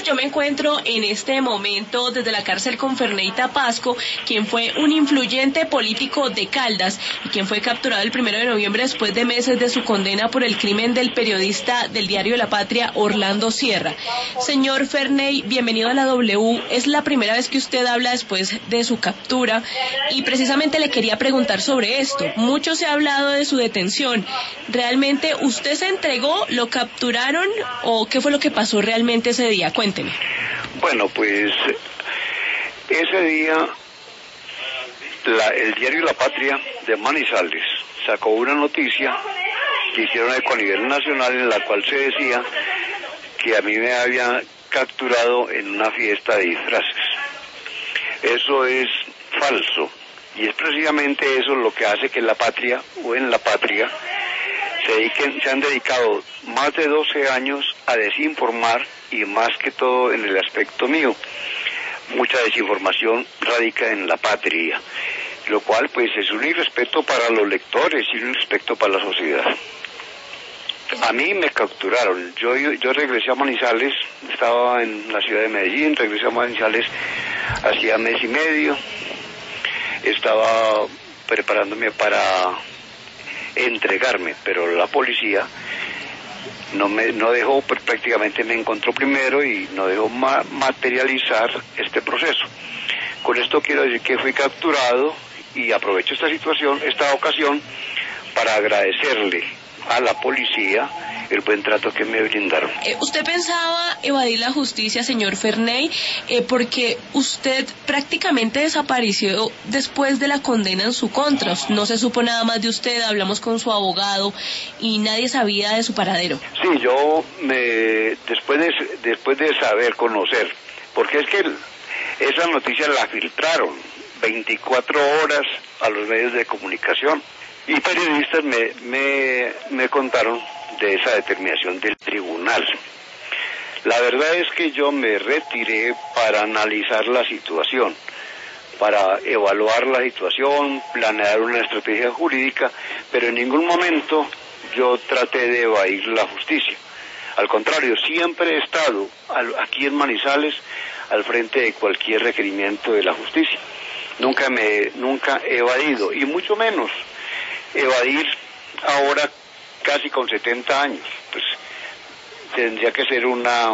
yo me encuentro en este momento desde la cárcel con Ferney Tapasco, quien fue un influyente político de Caldas y quien fue capturado el 1 de noviembre después de meses de su condena por el crimen del periodista del diario La Patria, Orlando Sierra. Señor Ferney, bienvenido a la W. Es la primera vez que usted habla después de su captura y precisamente le quería preguntar sobre esto. Mucho se ha hablado de su detención. ¿Realmente usted se entregó, lo capturaron o qué fue lo que pasó realmente ese día? Cuénteme. Bueno, pues ese día el diario La Patria de Manizales sacó una noticia que hicieron eco a nivel nacional en la cual se decía que a mí me habían capturado en una fiesta de disfraces. Eso es falso y es precisamente eso lo que hace que en La Patria se han dedicado más de 12 años a desinformar y más que todo en el aspecto mío. Mucha desinformación radica en La Patria, lo cual pues es un irrespeto para los lectores y un irrespeto para la sociedad. A mí me capturaron, yo regresé a Manizales, estaba en la ciudad de Medellín, regresé a Manizales hacía mes y medio, estaba preparándome para entregarme, pero la policía no dejó, pues prácticamente me encontró primero y no dejó materializar este proceso. Con esto quiero decir que fui capturado y aprovecho esta ocasión para agradecerle a la policía el buen trato que me brindaron. ¿Usted pensaba evadir la justicia, señor Ferney, porque usted prácticamente desapareció después de la condena en su contra? No se supo nada más de usted, hablamos con su abogado y nadie sabía de su paradero. Sí, después de saber, conocer, porque es que esa noticia la filtraron 24 horas a los medios de comunicación y periodistas me contaron de esa determinación del tribunal. La verdad es que yo me retiré para analizar la situación, para evaluar la situación, planear una estrategia jurídica, pero en ningún momento yo traté de evadir la justicia. Al contrario, siempre he estado aquí en Manizales al frente de cualquier requerimiento de la justicia. Nunca he evadido, y mucho menos evadir ahora casi con 70 años. Pues tendría que ser una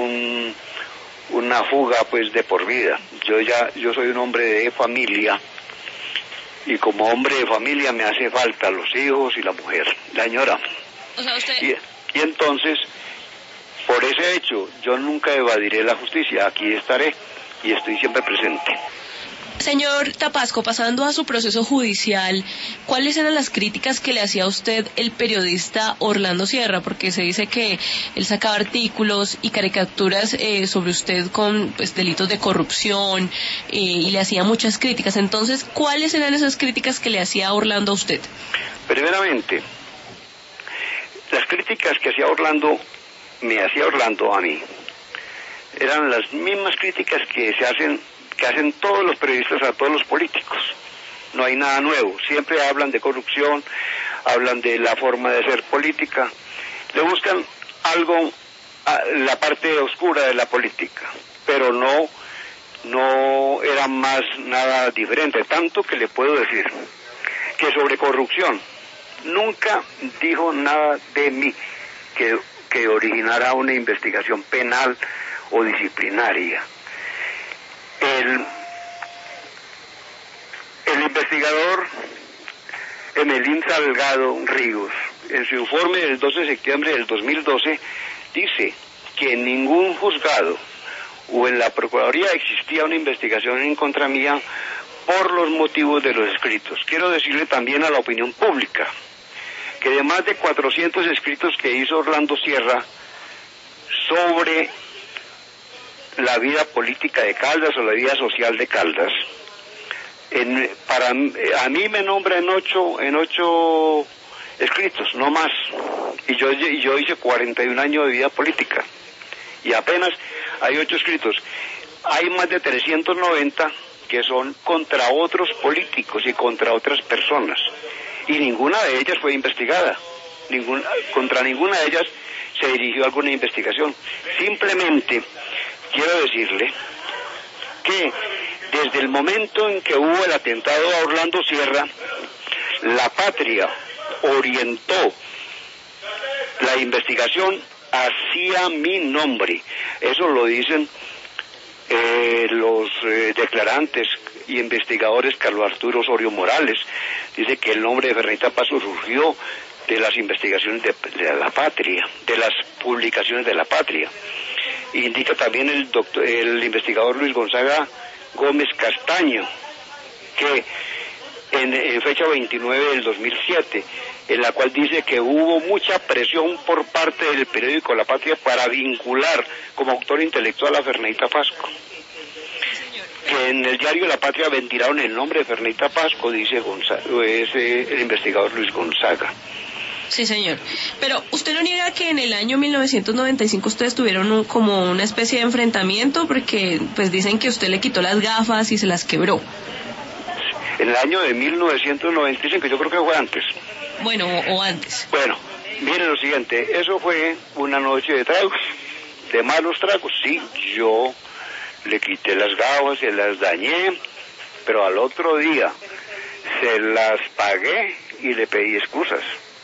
fuga pues de por vida. Yo soy un hombre de familia y como hombre de familia me hace falta los hijos y la mujer, la señora. O sea, usted... y entonces, por ese hecho, yo nunca evadiré la justicia. Aquí estaré y estoy siempre presente. Señor Tapasco, pasando a su proceso judicial, ¿cuáles eran las críticas que le hacía a usted el periodista Orlando Sierra? Porque se dice que él sacaba artículos y caricaturas sobre usted con delitos de corrupción y le hacía muchas críticas. Entonces, ¿cuáles eran esas críticas que le hacía Orlando a usted? Primeramente, las críticas que me hacía Orlando a mí, eran las mismas críticas que hacen todos los periodistas a todos los políticos. No hay nada nuevo, siempre hablan de corrupción, hablan de la forma de hacer política, le buscan algo, la parte oscura de la política, pero no era más nada diferente, tanto que le puedo decir que sobre corrupción nunca dijo nada de mí que originara una investigación penal o disciplinaria. El investigador Emelín Salgado Ríos, en su informe del 12 de septiembre del 2012, dice que en ningún juzgado o en la Procuraduría existía una investigación en contra mía por los motivos de los escritos. Quiero decirle también a la opinión pública que de más de 400 escritos que hizo Orlando Sierra sobre la vida política de Caldas o la vida social de Caldas, a mí me nombra en ocho escritos, no más, y yo hice 41 años de vida política y apenas hay 8 escritos. Hay más de 390 que son contra otros políticos y contra otras personas, y ninguna de ellas fue investigada, contra ninguna de ellas se dirigió alguna investigación. Simplemente quiero decirle que desde el momento en que hubo el atentado a Orlando Sierra, La Patria orientó la investigación hacia mi nombre. Eso lo dicen los declarantes y investigadores. Carlos Arturo Osorio Morales dice que el nombre de Ferneyta Pasco surgió de las investigaciones de La Patria, de las publicaciones de La Patria. Indica también el investigador Luis Gonzaga Gómez Castaño, que en fecha 29 del 2007, en la cual dice que hubo mucha presión por parte del periódico La Patria para vincular como autor intelectual a Ferneyta Pasco. Que en el diario La Patria ventilaron el nombre de Ferneyta Pasco, dice el investigador Luis Gonzaga. Sí, señor. Pero usted no niega que en el año 1995 ustedes tuvieron como una especie de enfrentamiento, porque pues dicen que usted le quitó las gafas y se las quebró. En el año de 1995, yo creo que fue antes. Bueno, o antes. Bueno, miren lo siguiente, eso fue una noche de tragos, de malos tragos. Sí, yo le quité las gafas, se las dañé, pero al otro día se las pagué y le pedí excusas.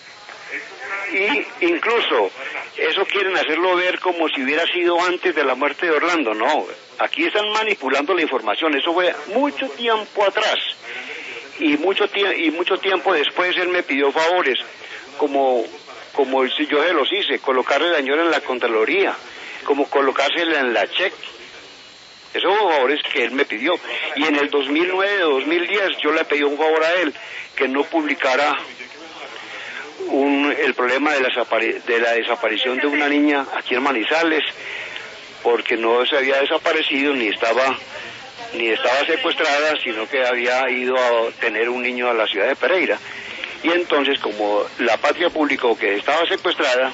Y incluso eso quieren hacerlo ver como si hubiera sido antes de la muerte de Orlando. No, aquí están manipulando la información. Eso fue mucho tiempo atrás y mucho tiempo después él me pidió favores, como si yo se los hice, colocarle la señora en la Contraloría, como colocársela en la check. Esos fueron favores que él me pidió. Y en el 2009-2010 yo le pedí un favor a él, que no publicara el problema de la desaparición de una niña aquí en Manizales, porque no se había desaparecido ni estaba secuestrada, sino que había ido a tener un niño a la ciudad de Pereira. Y entonces, como La Patria publicó que estaba secuestrada,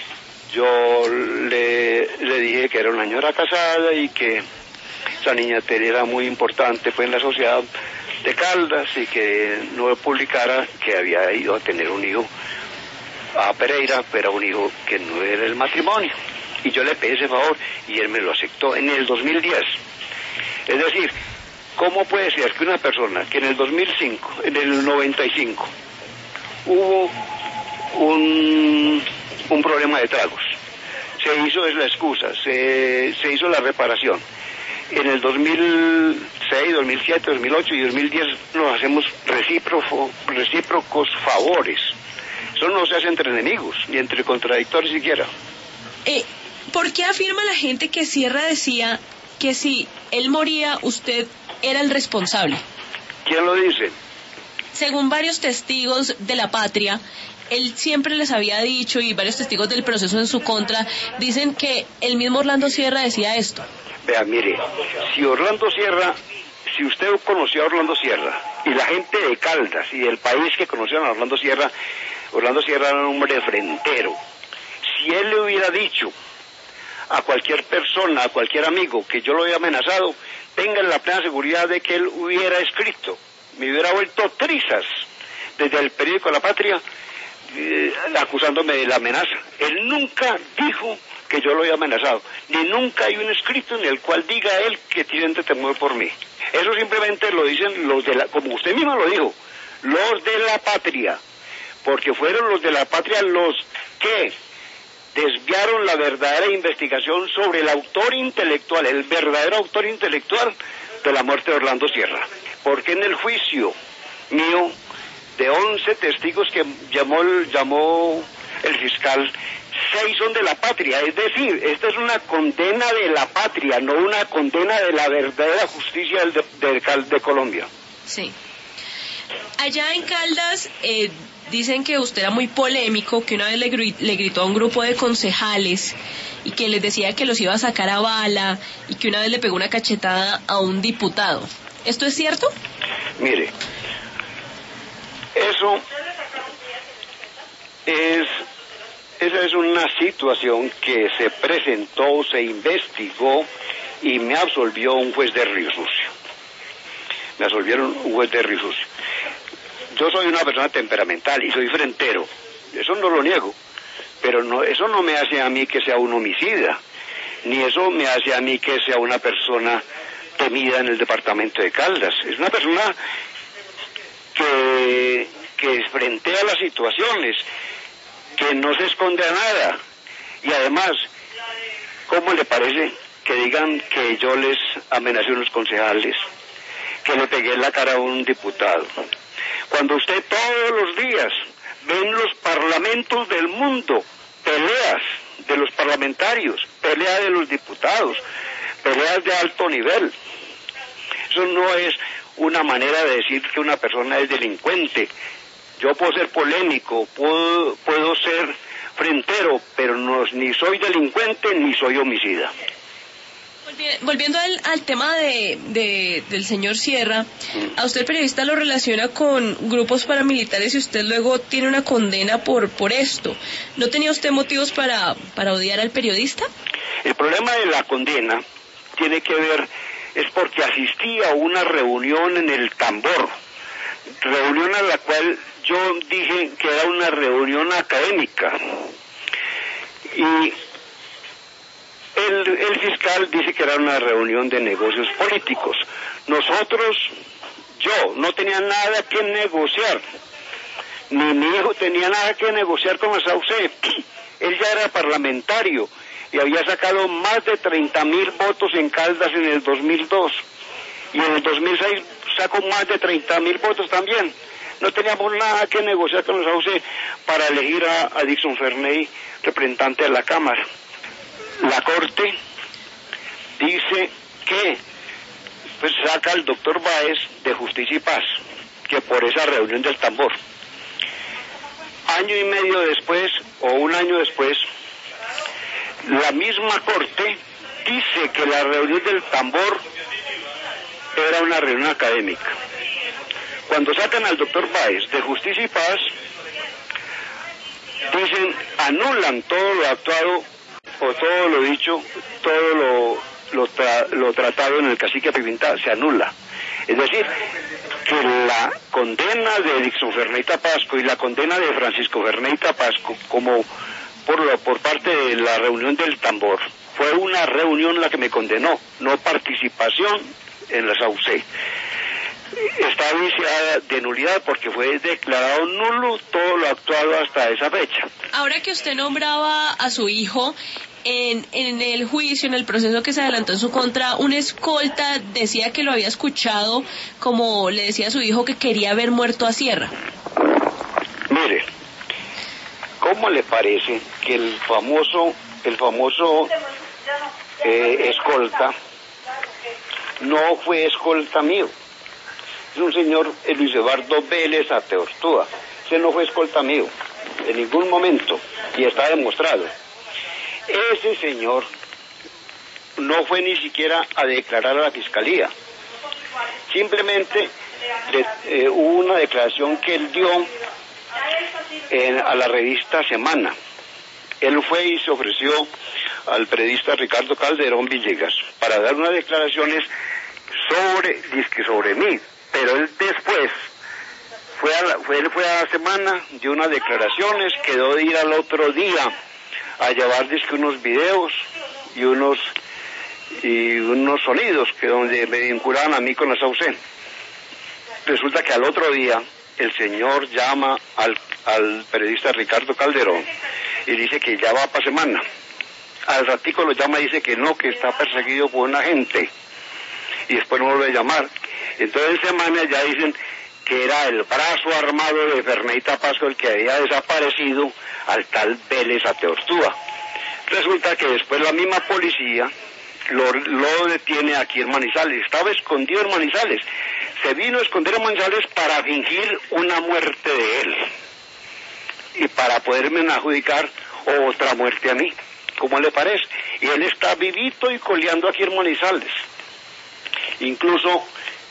yo le dije que era una señora casada y que esa niña era muy importante pues en la sociedad de Caldas, y que no publicara que había ido a tener un hijo a Pereira, pero un hijo que no era el matrimonio. Y yo le pedí ese favor y él me lo aceptó en el 2010. Es decir, ¿cómo puede ser que una persona que en el 2005, en el 95, hubo un problema de tragos, se hizo la excusa, se hizo la reparación, en el 2006, 2007, 2008 y 2010 nos hacemos recíprocos favores? Eso no se hace entre enemigos, ni entre contradictores siquiera. ¿Por qué afirma la gente que Sierra decía que si él moría, usted era el responsable? ¿Quién lo dice? Según varios testigos de La Patria, él siempre les había dicho, y varios testigos del proceso en su contra, dicen que el mismo Orlando Sierra decía esto. Vea, mire, si usted conoció a Orlando Sierra, y la gente de Caldas y del país que conocieron a Orlando Sierra era un hombre frentero. Si él le hubiera dicho a cualquier persona, a cualquier amigo, que yo lo había amenazado, tengan la plena seguridad de que él hubiera escrito, me hubiera vuelto trizas desde el periódico La Patria, acusándome de la amenaza. Él nunca dijo que yo lo había amenazado, ni nunca hay un escrito en el cual diga él que tienen temor por mí. Eso simplemente lo dicen los como usted mismo lo dijo, los de La Patria, porque fueron los de La Patria los que desviaron la verdadera investigación sobre el autor intelectual, el verdadero autor intelectual de la muerte de Orlando Sierra. Porque en el juicio mío, de 11 testigos que llamó el fiscal, 6 son de La Patria. Es decir, esta es una condena de La Patria, no una condena de la verdadera justicia de Colombia. Sí. Allá en Caldas dicen que usted era muy polémico, que una vez le gritó a un grupo de concejales y que les decía que los iba a sacar a bala, y que una vez le pegó una cachetada a un diputado. ¿Esto es cierto? Mire, esa es una situación que se presentó, se investigó y me absolvió un juez de Río Sucio. Me absolvieron un juez de Río Sucio. Yo soy una persona temperamental y soy frentero, eso no lo niego, pero eso no me hace a mí que sea un homicida. ni eso me hace a mí que sea una persona temida en el departamento de Caldas. Es una persona que frentea las situaciones, que no se esconde a nada. Y además, ¿cómo le parece que digan que yo les amenacé a unos concejales, que le pegué en la cara a un diputado? Cuando usted todos los días ve en los parlamentos del mundo peleas de los parlamentarios, peleas de los diputados, peleas de alto nivel, eso no es una manera de decir que una persona es delincuente. Yo puedo ser polémico, puedo ser frentero, pero ni soy delincuente ni soy homicida. Volviendo al tema del señor Sierra, a usted el periodista lo relaciona con grupos paramilitares y usted luego tiene una condena por esto. ¿No tenía usted motivos para odiar al periodista? El problema de la condena tiene que ver, es porque asistí a una reunión en el Tambor, reunión a la cual yo dije que era una reunión académica, y el fiscal dice que era una reunión de negocios políticos. Yo no tenía nada que negociar, ni mi hijo tenía nada que negociar con la Saucé. Él ya era parlamentario y había sacado más de 30.000 votos en Caldas en el 2002, y en el 2006 sacó más de 30.000 votos también. No teníamos nada que negociar con la Saucé para elegir a Dixon Ferney representante de la Cámara. La Corte dice que pues saca al doctor Báez de Justicia y Paz, que por esa reunión del Tambor. Año y medio después, o un año después, la misma Corte dice que la reunión del Tambor era una reunión académica. Cuando sacan al doctor Báez de Justicia y Paz, dicen, anulan todo lo actuado, o todo lo dicho, todo lo tratado en el cacique Pipintá, se anula. Es decir, que la condena de Dixon Ferney Tapasco y la condena de Francisco Ferney Tapasco, como por parte de la reunión del Tambor, fue una reunión la que me condenó, no participación en la Saucé. Está viciada de nulidad porque fue declarado nulo todo lo actuado hasta esa fecha. Ahora que usted nombraba a su hijo, en el juicio, en el proceso que se adelantó en su contra, una escolta decía que lo había escuchado, como le decía a su hijo, que quería ver muerto a Sierra. Mire, ¿cómo le parece que el famoso escolta no fue escolta mío? Es un señor Luis Eduardo Vélez Ateortúa. Ese no fue escolta mío en ningún momento, y está demostrado. Ese señor no fue ni siquiera a declarar a la fiscalía. Simplemente hubo una declaración que él dio a la revista Semana. Él fue y se ofreció al periodista Calderón Villegas para dar unas declaraciones sobre mí, pero él después fue a la Semana, dio unas declaraciones, quedó de ir al otro día a llevar unos videos y unos sonidos que donde me vinculaban a mí con la Saucé. Resulta que al otro día el señor llama al periodista Ricardo Calderón y dice que ya va para Semana. Al ratico lo llama y dice que no, que está perseguido por un agente, y después no vuelve a llamar. Entonces en Semana ya dicen que era el brazo armado de Ferney Tapasco el que había desaparecido al tal Vélez Ateortúa. Resulta que después la misma policía lo detiene aquí en Manizales. Estaba escondido en Manizales. Se vino a esconder en Manizales para fingir una muerte de él y para poderme adjudicar otra muerte a mí. ¿Cómo le parece? Y él está vivito y coleando aquí en Manizales. Incluso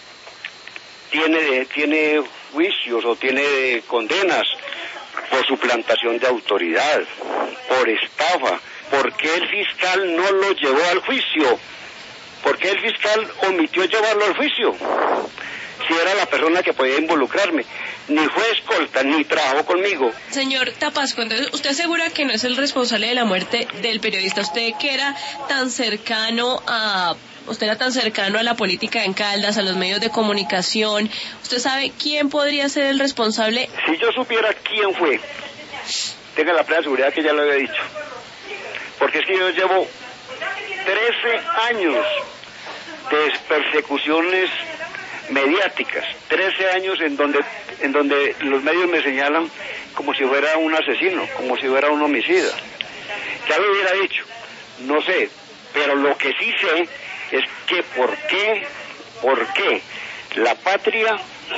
tiene juicios o tiene condenas por suplantación de autoridad, por estafa. ¿Por qué el fiscal no lo llevó al juicio? ¿Por qué el fiscal omitió llevarlo al juicio? Si era la persona que podía involucrarme. ni fue escolta, ni trabajó conmigo. Señor Tapasco, entonces, ¿usted asegura que no es el responsable de la muerte del periodista? Usted que era tan cercano a... Usted era tan cercano a la política en Caldas, a los medios de comunicación. ¿Usted sabe quién podría ser el responsable? Si yo supiera quién fue, tenga la plena seguridad que ya lo había dicho. Porque es que yo llevo 13 años de persecuciones mediáticas, 13 años en donde los medios me señalan como si fuera un asesino, como si fuera un homicida. Ya lo hubiera dicho, no sé, pero lo que sí sé es que por qué la patria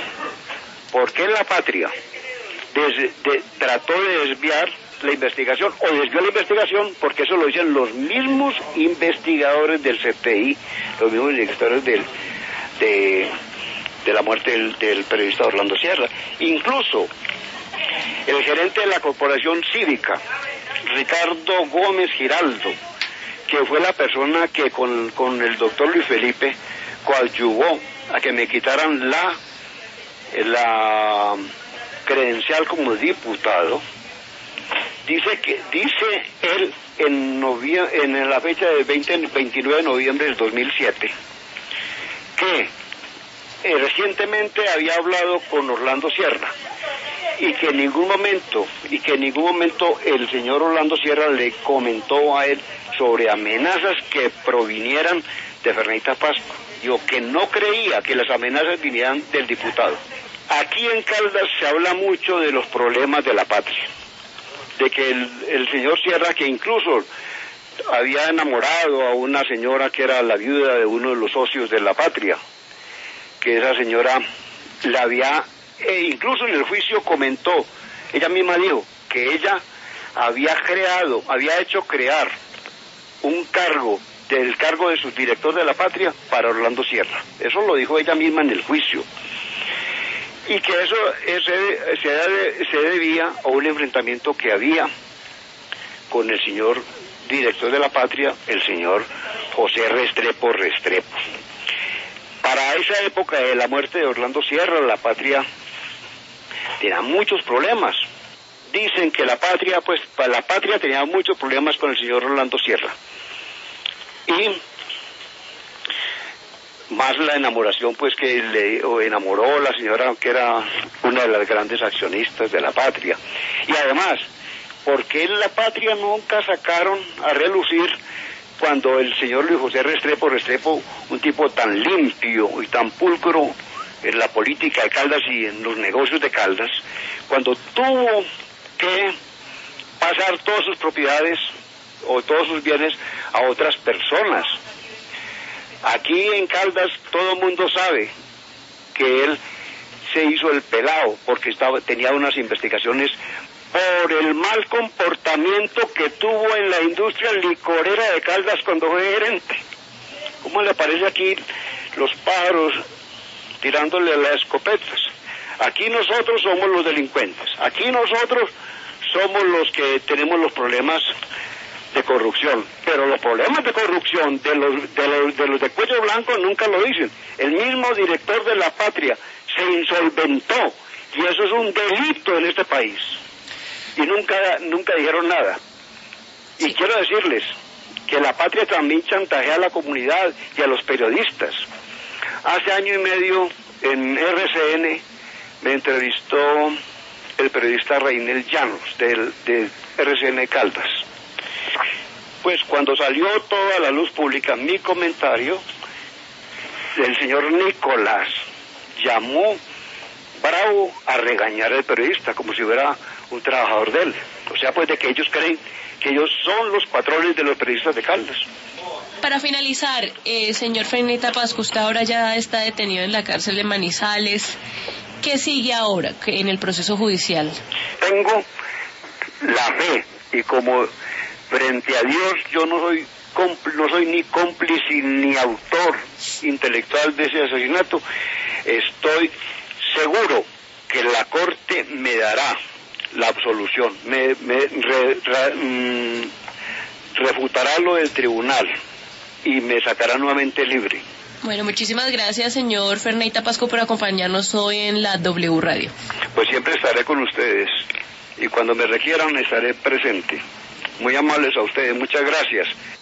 trató de desviar la investigación, o desvió la investigación, porque eso lo dicen los mismos investigadores del CTI, los mismos investigadores de la muerte del periodista Orlando Sierra. Incluso el gerente de la Corporación Cívica, Ricardo Gómez Giraldo, que fue la persona que con el doctor Luis Felipe coadyuvó a que me quitaran la credencial como diputado, dice él en la fecha del 29 de noviembre del 2007 que recientemente había hablado con Orlando Sierra y que en ningún momento el señor Orlando Sierra le comentó a él sobre amenazas que provinieran de Ferneyta Pasco. Yo que no creía que las amenazas vinieran del diputado. Aquí en Caldas se habla mucho de los problemas de la patria, de que el señor Sierra, que incluso había enamorado a una señora que era la viuda de uno de los socios de la patria, que esa señora la había, incluso en el juicio comentó, ella misma dijo que ella había hecho crear un cargo, del cargo de subdirector de la patria para Orlando Sierra. Eso lo dijo ella misma en el juicio. Y que eso se debía a un enfrentamiento que había con el señor director de la patria, el señor José Restrepo. Para esa época de la muerte de Orlando Sierra, la patria tenía muchos problemas. Dicen que la patria tenía muchos problemas con el señor Orlando Sierra. Y más la enamoración pues que le enamoró la señora que era una de las grandes accionistas de la patria. Y además, ¿por qué la patria nunca sacaron a relucir cuando el señor Luis José Restrepo, un tipo tan limpio y tan pulcro en la política de Caldas y en los negocios de Caldas, cuando tuvo que pasar todas sus propiedades o todos sus bienes a otras personas? Aquí en Caldas todo el mundo sabe que él se hizo el pelao porque tenía unas investigaciones por el mal comportamiento que tuvo en la industria licorera de Caldas cuando fue gerente. ¿Cómo le parece aquí los pájaros tirándole las escopetas? Aquí nosotros somos los delincuentes, aquí nosotros somos los que tenemos los problemas de corrupción, pero los problemas de corrupción de los de cuello blanco nunca lo dicen. El mismo director de la patria se insolventó y eso es un delito en este país y nunca dijeron nada. Y quiero decirles que la patria también chantajea a la comunidad y a los periodistas. Hace año y medio en RCN me entrevistó el periodista Reinel Llanos de RCN Caldas. Pues cuando salió toda la luz pública mi comentario, el señor Nicolás llamó bravo a regañar al periodista como si fuera un trabajador de él. O sea, pues de que ellos creen que ellos son los patrones de los periodistas de Caldas. Para finalizar, señor Ferneyta Pasco, usted ahora ya está detenido en la cárcel de Manizales. ¿Qué sigue ahora en el proceso judicial? Tengo la fe y como frente a Dios yo no soy ni cómplice ni autor intelectual de ese asesinato, estoy seguro que la Corte me dará la absolución, refutará lo del tribunal y me sacará nuevamente libre. Bueno, muchísimas gracias, señor Ferneita Pasco, por acompañarnos hoy en la W Radio. Pues siempre estaré con ustedes y cuando me requieran estaré presente. Muy amables a ustedes, muchas gracias.